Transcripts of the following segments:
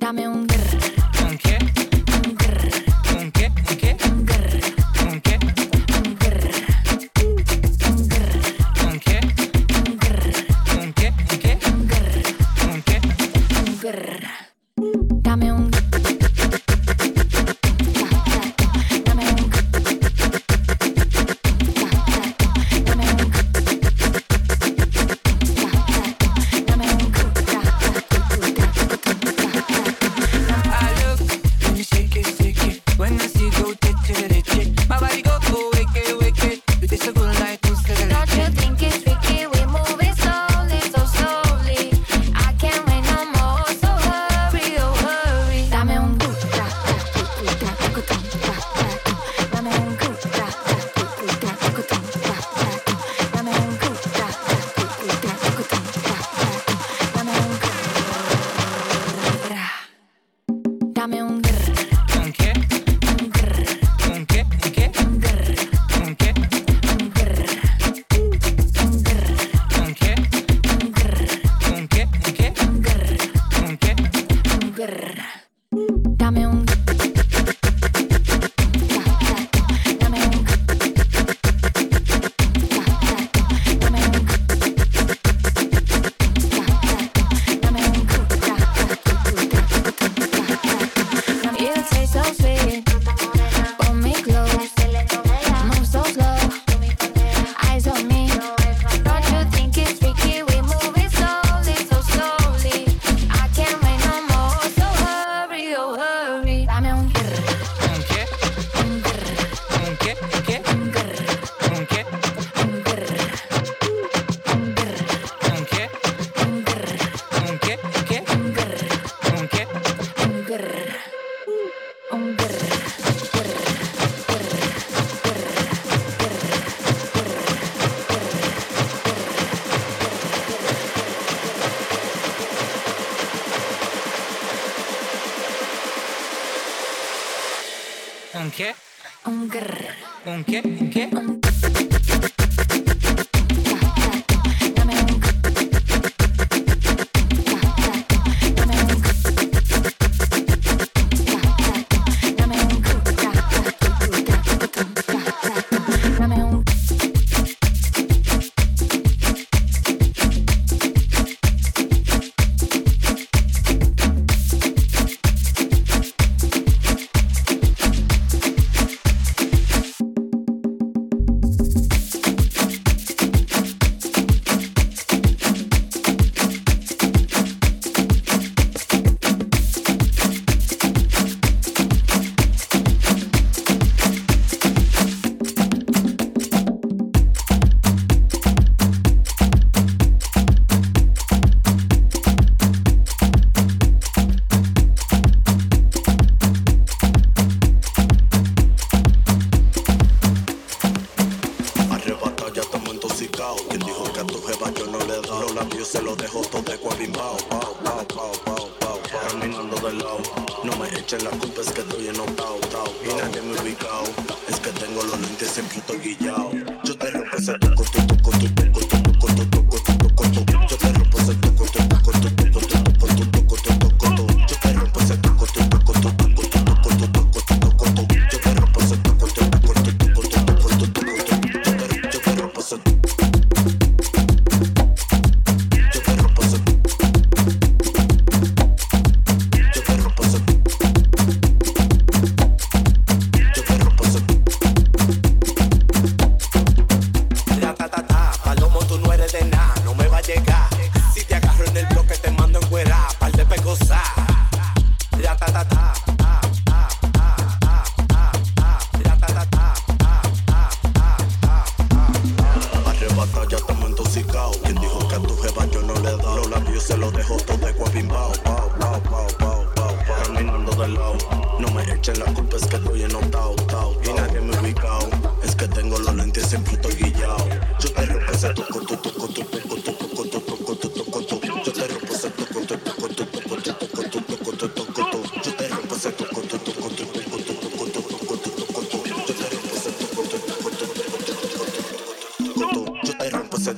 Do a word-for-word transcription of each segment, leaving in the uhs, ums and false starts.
Dame un grr. ¿Un qué? Un grr. ¿Un qué? ¿Un qué? Un grr. ¿Un qué? Un grr. Un grr. ¿Un qué? Un grr. ¿Un qué? ¿Un qué? Un grr. ¿Un qué? Un grr. Dame un Dame un grr. ¿Un qué? Un grr. ¿Un qué? ¿Un qué? Un grr. ¿Un qué? Un grr. Un grr. ¿Un qué? Un grr. ¿Un qué? ¿Un qué? Un grr. ¿Un qué? Un grr. Dame un Dame un Dame un Dame un You taste so sweet. Pull me close. Move so slow. Eyes on me. Don't you think it's freaky? We move it slowly, so slowly. I can't wait no more. So hurry, oh hurry. Dame un grr. ¿Un qué? Un grr. ¿Un qué? ¿Un qué? Un grr. ¿Un qué? Un grr. Un grr. ¿Un qué? Un grr. ¿Un qué? ¿Un qué? Un grr. ¿Un qué? Un grr. Un grr. ¿Un qué? Un grr. ¿Un qué? ¿Un qué? Un Dame un Dame un Dame un Dame un Arrebatado, ya estamos intoxicados. Quien dijo que a tu jeva yo no le he dado? Los labios se los dejo todo de cuabimbao. Pao, pao, pao, pao, pao, caminando de lado. No me echen la culpa, es que estoy enojado, tao. Y nadie me ha ubicado. Es que tengo los lentes, siempre estoy guillao. Yo te rompo ese toco, tu toco, tu toco, tu toco, tu toco, tu toco, tu. Yo te rompo ese toco, tu toco, tu toco, tu toco, tu toco, tu toco, tu. Yo te rompo ese toco, tu toco, tu toco, tu toco, tu toco, tu toco, tu. Yo te rompo ese toco, tu toco, tu toco, tu toco, tu toco, tu. Yo te rompo ese Yo te rompo ese Yo te rompo ese Yo te rompo ese La ta ta ta, palomo tú no eres de nada, no me va a llegar. Si te agarro en el bloque te mando en cuera, par de pegosá. La ta ta ta. Arrebatado, ya estamos intoxicados. Quien dijo que a tu jeva yo no le he dado? Los labios se los dejo todo de cuabimbao. Pao, pao, pao, pao, pao, pao. Caminando de lado. No me echen la culpa, es que estoy enojado, tao. Y nadie me ha ubicado. Es que tengo los lentes, siempre estoy guillao. Yo te rompo ese toco, tu toco, tu toco, tu toco, tu toco, tu toco, tu. Yo te rompo ese toco, tu toco, tu toco, tu toco, tu toco, tu toco, tu. Yo te rompo ese toco, tu toco, tu toco, tu toco, tu toco, tu toco, tu. Yo te rompo ese toco, tu toco, tu toco, tu toco, tu toco, tu. Yo te rompo ese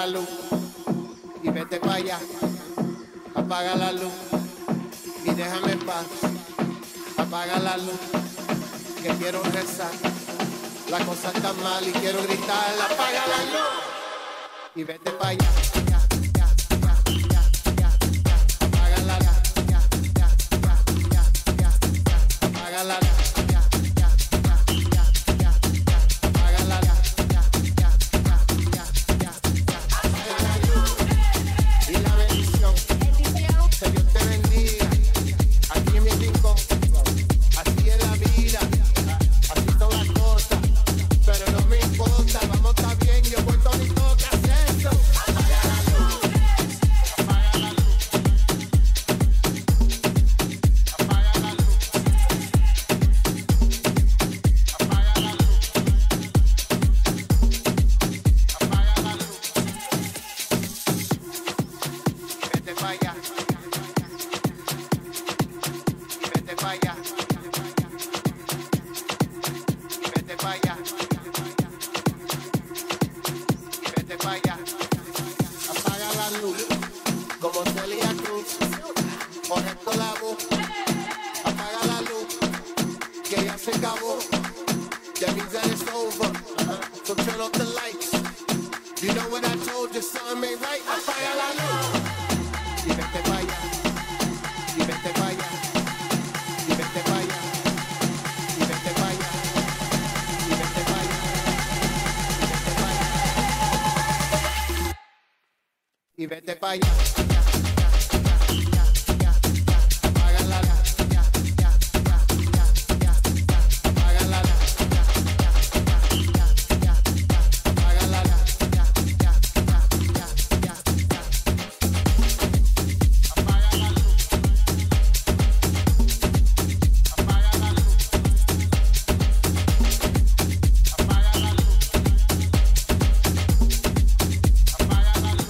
la luz y vete para allá. Apaga la luz y déjame en paz. Apaga la luz, que quiero rezar. La cosa está mal y quiero gritar. Apaga la luz y vete para allá. Apaga la luz. Apaga la luz. Y vete pa' allá. Apaga la luz. Apaga la luz. Apaga la luz. Apaga la luz. Apaga la luz. Apaga la luz. Apaga la luz.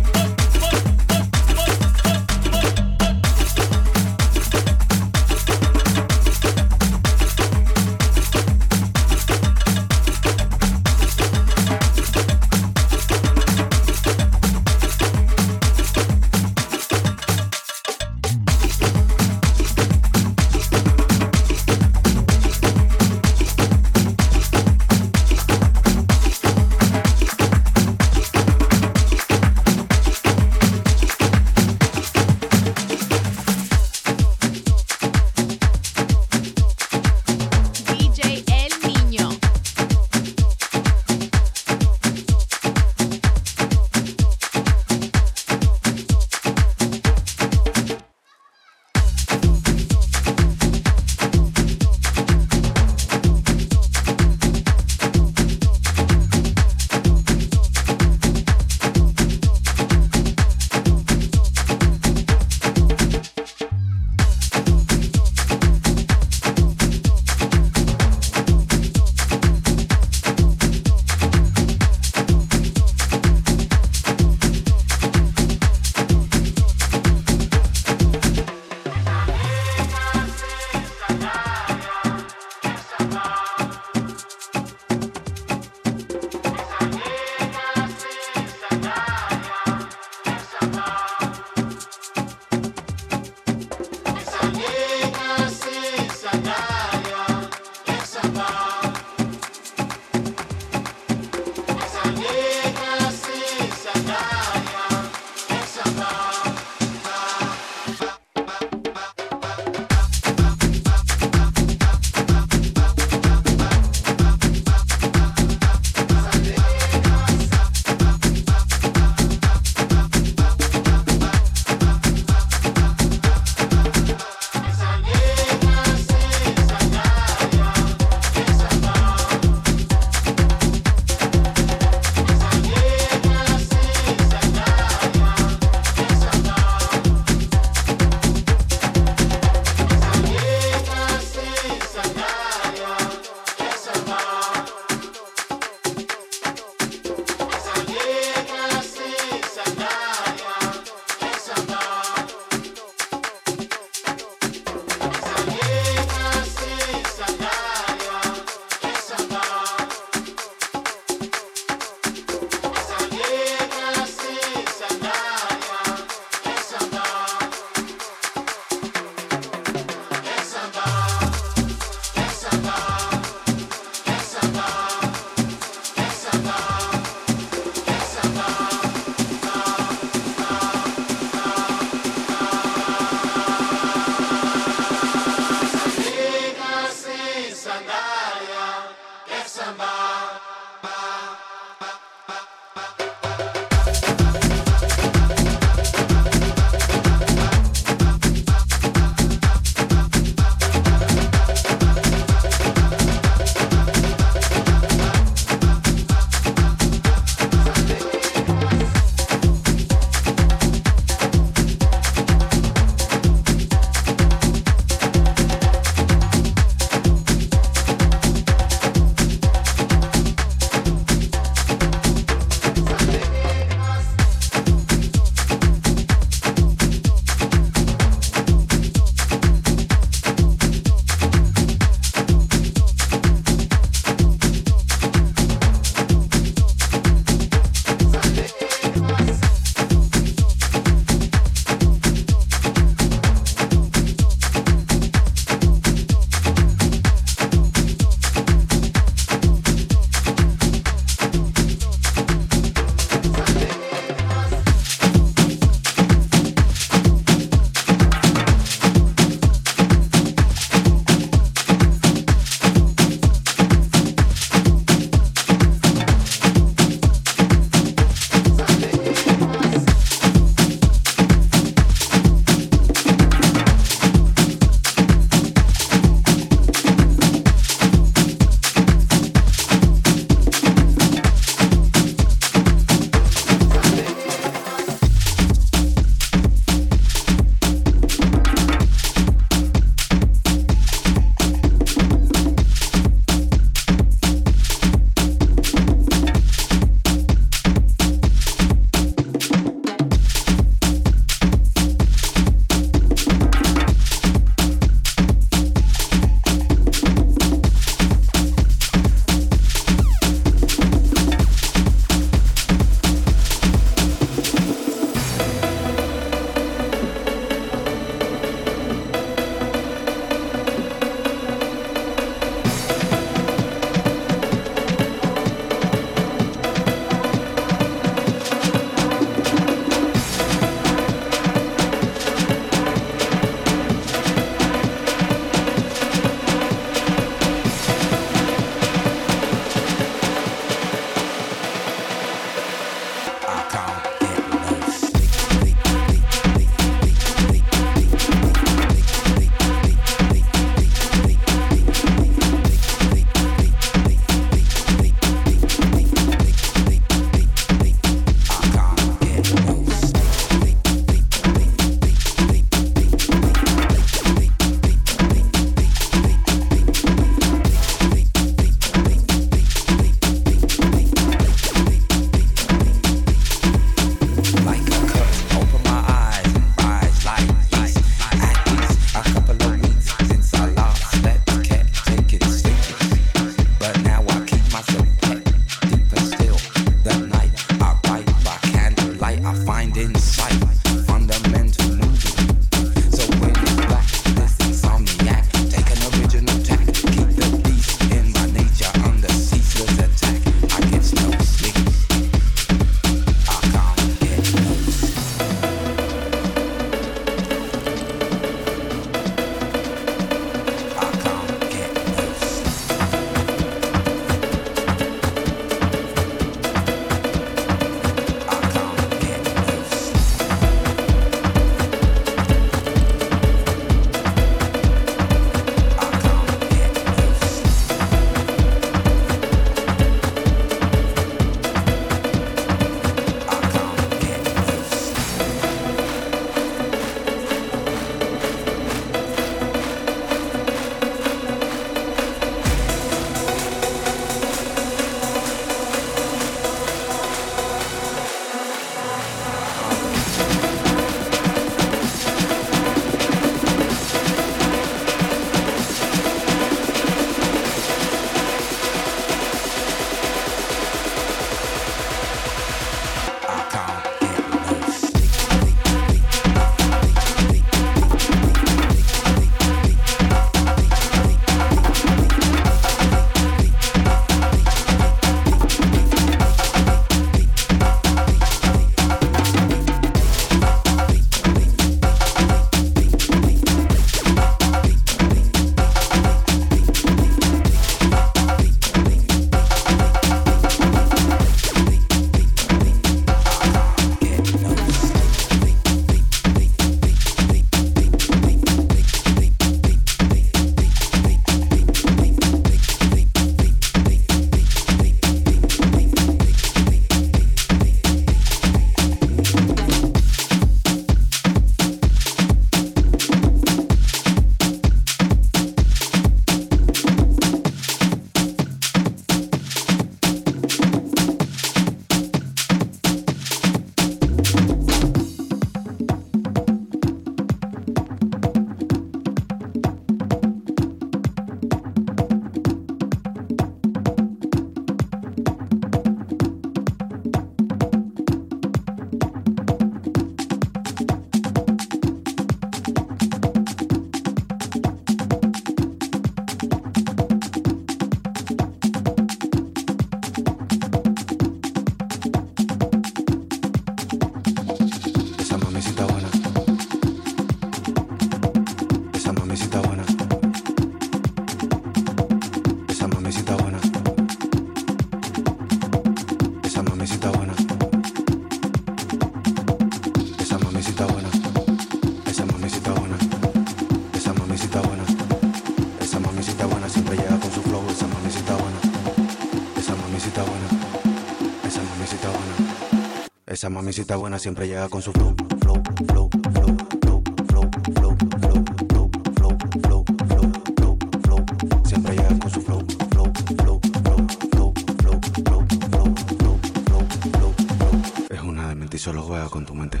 Esa mamisita buena siempre llega con su flow, flow, flow, flow, flow, flow, flow, flow, flow, flow, flow, flow, flow, flow. Siempre llega con su flow, flow, flow, flow, flow, flow, flow, flow, flow, flow, flow, flow. Es una demente y solo juega con tu mente.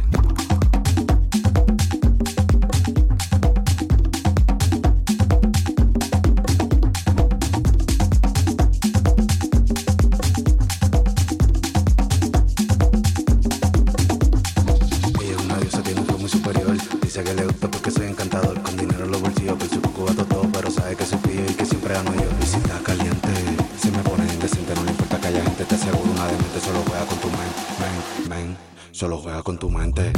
Dice que le gusta porque soy encantador. Con dinero en los bolsillos, por su cucubato todo. Pero sabe que soy pillo y que siempre gano yo. Y si está caliente, si me pones indecente, no le importa que haya gente. Te aseguro una demente, solo juega con tu mente. Men, men, solo juega con tu mente.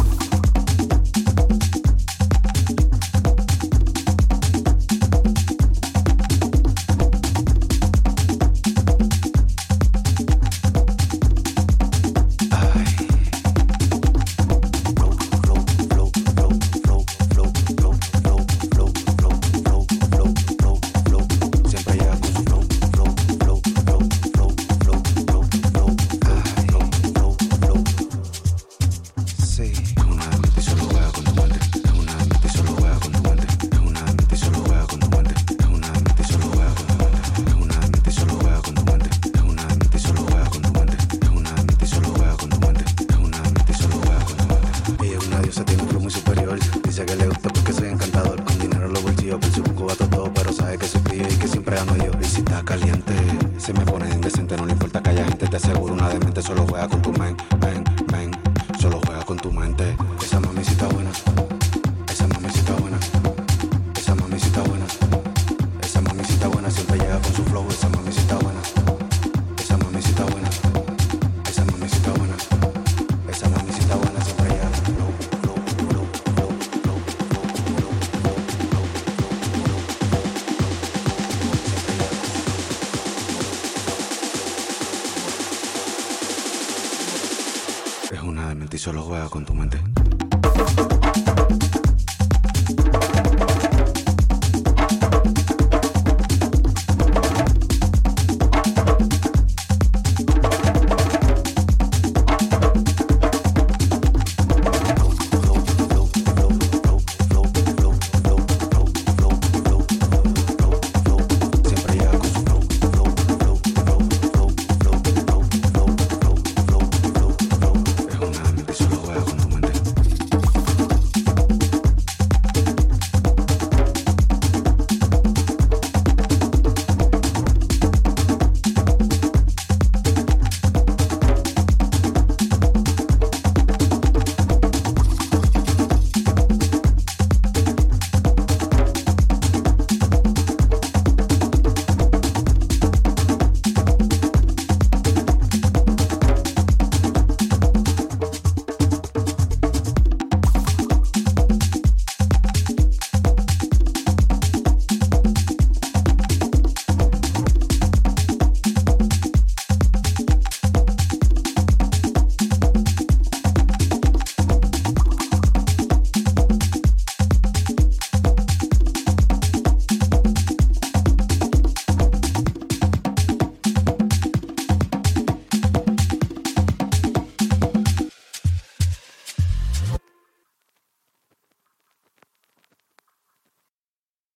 Dice que le gusta porque soy encantador. Con dinero en los bolsillos, por su cucubato todo. Pero sabe que soy pillo y que siempre gano yo. Y si está caliente, si me pones indecente, no le importa que haya gente. Te aseguro una demente, solo juega con tu men, men, men. Solo juega con tu mente. Esa mamisita buena, esa mamisita buena, esa mamisita buena, esa mamisita buena siempre llega con su flow. Esa mamisita buena, esa mamisita buena, esa mamisita buena, esa mamisita buena siempre llega con su flow. Es una demente y solo juega con tu mente.